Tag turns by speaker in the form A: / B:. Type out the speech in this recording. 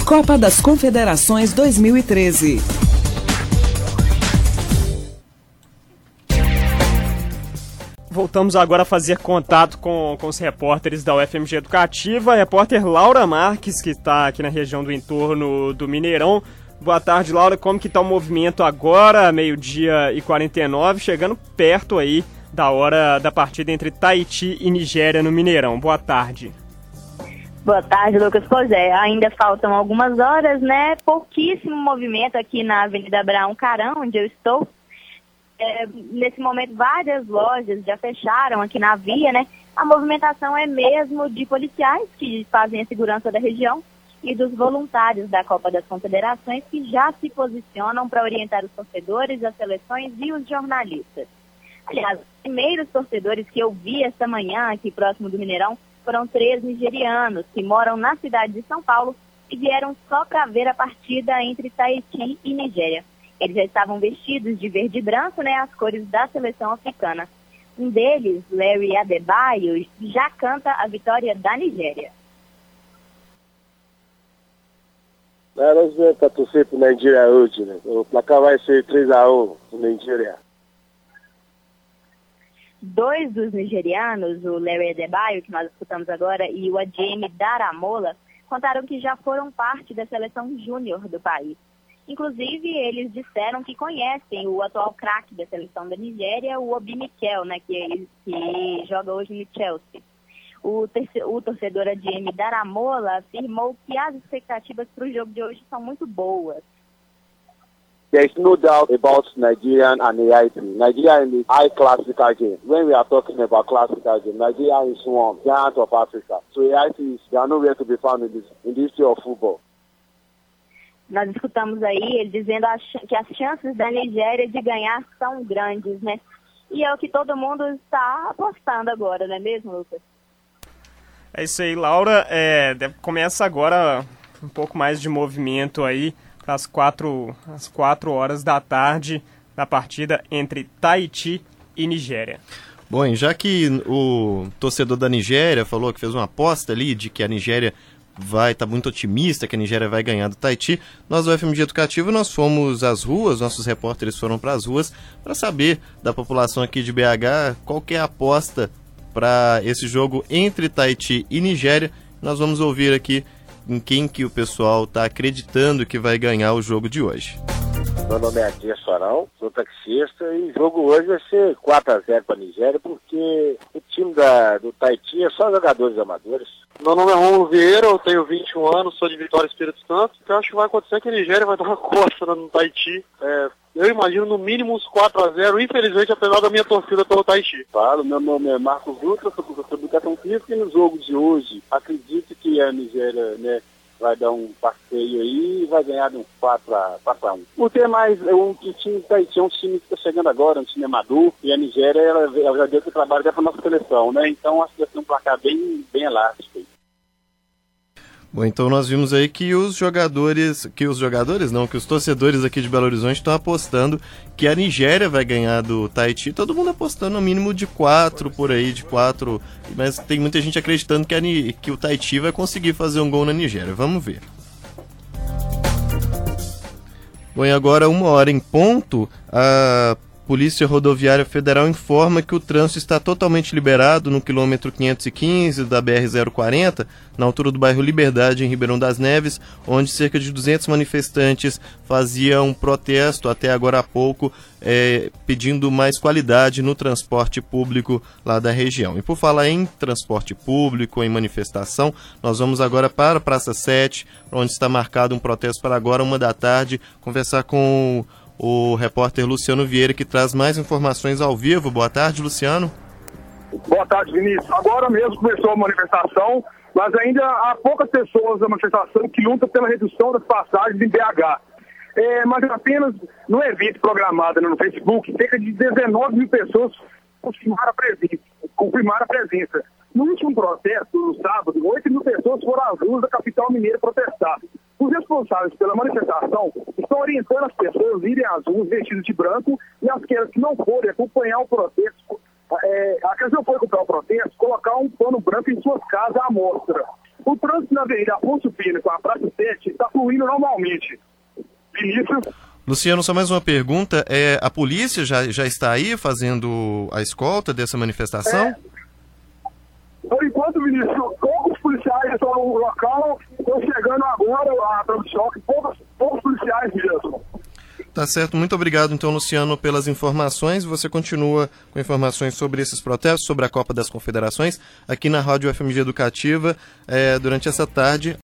A: Copa das Confederações 2013.
B: Voltamos agora a fazer contato com os repórteres da UFMG Educativa. A repórter Laura Marques, que está aqui na região do entorno do Mineirão. Boa tarde, Laura. Como que está o movimento agora, 12h49, chegando perto aí da hora da partida entre Tahiti e Nigéria no Mineirão. Boa tarde.
C: Boa tarde, Lucas. Pois é, ainda faltam algumas horas, né? Pouquíssimo movimento aqui na Avenida Abraão Caram, onde eu estou. Nesse momento, várias lojas já fecharam aqui na via, né? A movimentação é mesmo de policiais que fazem a segurança da região e dos voluntários da Copa das Confederações que já se posicionam para orientar os torcedores, as seleções e os jornalistas. Aliás, os primeiros torcedores que eu vi esta manhã aqui próximo do Mineirão foram 3 nigerianos que moram na cidade de São Paulo e vieram só para ver a partida entre Tahiti e Nigéria. Eles já estavam vestidos de verde e branco, né, as cores da seleção africana. Um deles, Larry Adebayo, já canta a vitória da Nigéria.
D: Nós vamos para torcer para o Nigéria hoje, né? O placar vai ser 3-1 para o Nigéria.
C: 2 dos nigerianos, o Larry Adebayo, que nós escutamos agora, e o Adjemi Daramola, contaram que já foram parte da seleção júnior do país. Inclusive, eles disseram que conhecem o atual craque da seleção da Nigéria, o Obi Mikel, né, que joga hoje no Chelsea. O torcedor Adjemi Daramola afirmou que as expectativas para o jogo de hoje são muito boas.
D: There is no doubt about Nigerian and Haiti. Nigeria is a high classical game. When we are talking about classical game, Nigeria is one giant of Africa. So Haiti is nowhere to be found in this field of football.
C: Nós escutamos aí ele dizendo que as chances da Nigéria de ganhar são grandes, né? E é o que todo mundo está apostando agora, não é mesmo, Lucas?
B: É isso aí, Laura. Começa agora um pouco mais de movimento aí, às 4 horas da tarde, da partida entre Tahiti e Nigéria.
E: Bom, já que o torcedor da Nigéria falou que fez uma aposta ali de que a Nigéria tá muito otimista, que a Nigéria vai ganhar do Tahiti, nós do UFMG Educativo nós fomos às ruas, nossos repórteres foram para as ruas para saber da população aqui de BH qual que é a aposta para esse jogo entre Tahiti e Nigéria. Nós vamos ouvir aqui em quem que o pessoal está acreditando que vai ganhar o jogo de hoje.
D: Meu nome é Dias Sorão, sou taxista e o jogo hoje vai ser 4-0 para a Nigéria, porque o time do Tahiti é só jogadores amadores.
F: Meu nome é Romulo Vieira, eu tenho 21 anos, sou de Vitória, Espírito Santo. O que eu acho que vai acontecer é que a Nigéria vai dar uma costa no Tahiti. Eu imagino no mínimo uns 4-0, infelizmente, apesar da minha torcida pelo Tahiti.
D: Claro, meu nome é Marcos Dutra, sou professor de educação física e no jogo de hoje acredito que a Nigéria, né, vai dar um passeio aí e vai ganhar de um 4-1. Porque mais o time do Tahiti é um time que está chegando agora, um time amador, e a Nigéria ela já deu esse trabalho para a nossa seleção, né? Então acho que vai ser um placar bem elástico.
E: Bom, então nós vimos aí que os torcedores aqui de Belo Horizonte estão apostando que a Nigéria vai ganhar do Tahiti, todo mundo apostando no mínimo de 4 por aí, de 4, mas tem muita gente acreditando que o Tahiti vai conseguir fazer um gol na Nigéria, vamos ver. Bom, e agora 1h em ponto, a Polícia Rodoviária Federal informa que o trânsito está totalmente liberado no quilômetro 515 da BR-040, na altura do bairro Liberdade, em Ribeirão das Neves, onde cerca de 200 manifestantes faziam um protesto até agora há pouco, pedindo mais qualidade no transporte público lá da região. E por falar em transporte público, em manifestação, nós vamos agora para a Praça 7, onde está marcado um protesto para agora, 1h da tarde, conversar com o repórter Luciano Vieira, que traz mais informações ao vivo. Boa tarde, Luciano.
G: Boa tarde, Vinícius. Agora mesmo começou a manifestação, mas ainda há poucas pessoas na manifestação que lutam pela redução das passagens em BH. Mas apenas no evento programado no Facebook, cerca de 19 mil pessoas confirmaram a presença. No último protesto, no sábado, 8 mil pessoas foram às ruas da capital mineira protestar. Os responsáveis pela manifestação estão orientando as pessoas a irem às ruas vestidas de branco e aquelas que não forem acompanhar o protesto, aquelas que não forem acompanhar o protesto, colocar um pano branco em suas casas à mostra. O trânsito na Avenida Afonso Pena com a Praça 7 está fluindo normalmente. Vinícius?
E: Luciano, só mais uma pergunta. A polícia já está aí fazendo a escolta dessa manifestação?
G: Por enquanto, Vinícius, poucos policiais estão no local, estão chegando agora a tropa de choque, poucos policiais mesmo.
E: Tá certo, muito obrigado então, Luciano, pelas informações. Você continua com informações sobre esses protestos, sobre a Copa das Confederações, aqui na Rádio FMG Educativa, durante essa tarde.